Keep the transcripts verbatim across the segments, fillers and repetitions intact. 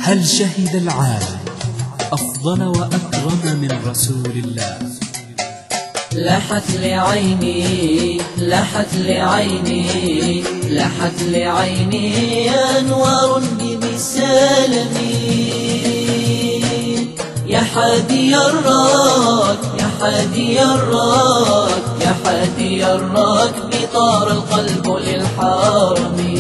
هل شهد العالم أفضل وأكرم من رسول الله؟ لحت لعيني لحت لعيني لحت لعيني أنوار بمسالمي يا حادي الراك يا حادي الراك يا حادي الراك بطار القلب للحرم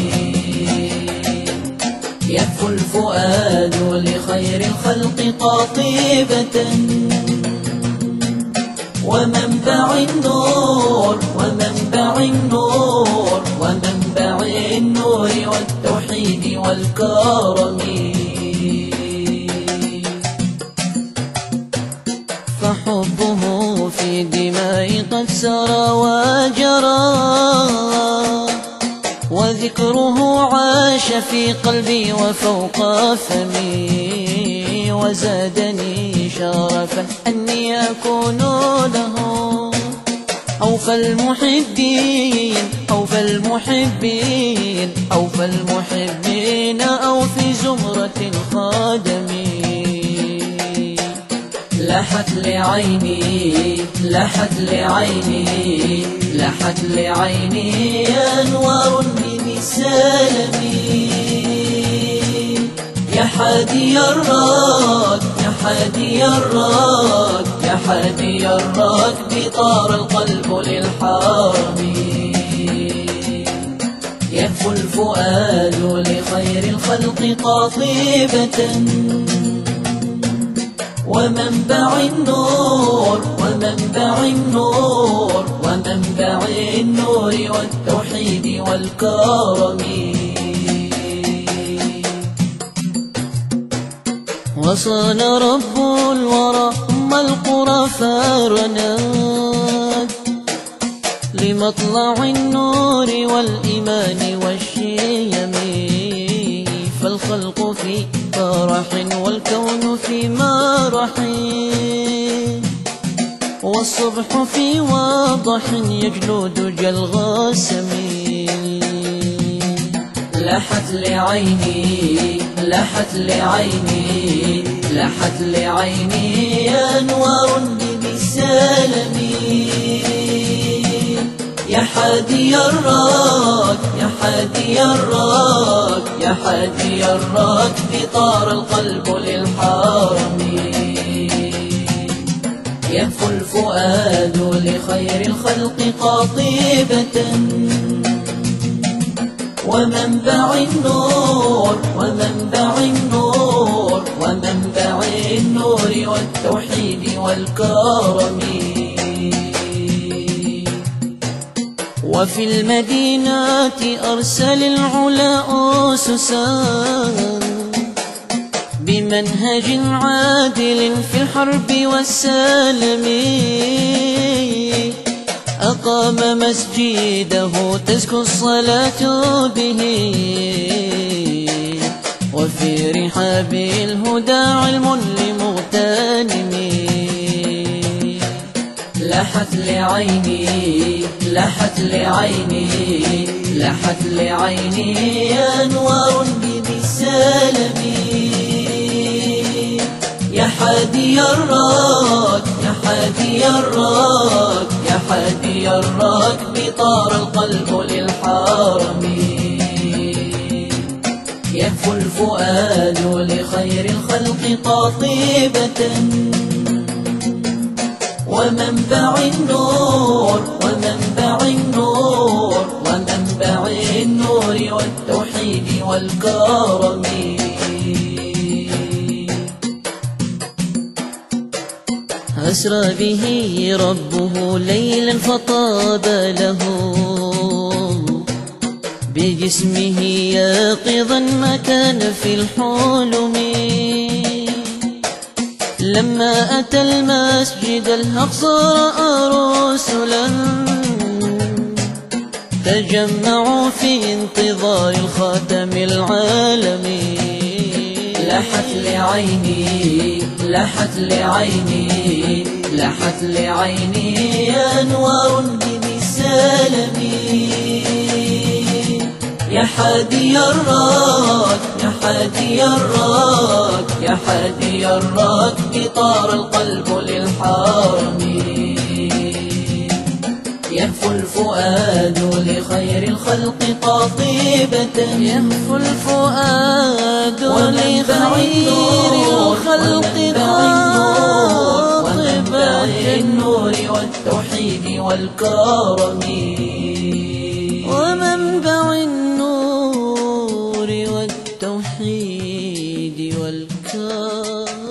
يهفو الفؤاد لخير الخلق قاطبة ومنبع النور ومنبع النور ومنبع النور والتوحيد والكرم فحبه في دمائي قد سرى وجرى وذكره عاش في قلبي وفوق فمي وزادني شرفا أني أكون له أوفى المحبين أوفى المحبين أوفى المحبين أو في زمرة الخادم لحت لعيني لحت لعيني لحت لعيني أنوار بمسالمي يا حادي الراك يا حادي الراك يا حادي الراك بطار القلب للحرم يهفو الفؤاد لخير الخلق قاطبة ومنبع النور ومنبع النور ومنبع النور والتوحيد والكرم وصان رب الورى أم القرى فارنات لمطلع النور والإيمان والشيم فالخلق في فرح والكون في مرح والصبح في واضح يجلو دجى الغاسم لحت لعيني لحت لعيني لحت لعيني أنوار بمسالمي يا حادي الراك يا حادي الراك يا حادي الراك بطار القلب للحرم يهفو الفؤاد لخير الخلق قاطبة ومنبع النور ومنبع النور ومنبع النور والتوحيد والكرم وفي المدينة أرسل العلا أسسا بمنهج عادل في الحرب والسلم أقام مسجده تزكو الصلاة به وفي رحاب الهدى علم لمغتنم لحت لعيني لحت لعيني لحت لعيني أنوار بمسالمي يا حادي الراك يا حادي الراك يا حادي الراك بطار القلب للحرم يهفو الفؤاد لخير الخلق قاطبة ومنبع النور ومنبع النور ومنبع النور والتوحيد والكرم أسرى به ربه ليلا فطاب له بجسمه يقظا ما كان في الحلم لما أتى المسجد الأقصى رأى رسلا تجمعوا في انتظار الخاتم العالمي لحت لعيني لحت لعيني لحت لعيني أنوار بمسالمي يا حادي الراك يا حادي الراك يا حادي الراك طار القلب للحرم. يهفو الفؤاد لخير الخلق قاطبة يهفو الفؤاد لخير الخلق قاطبة النور والتوحيد والكرم ومنبع النور والتوحيد والكرم.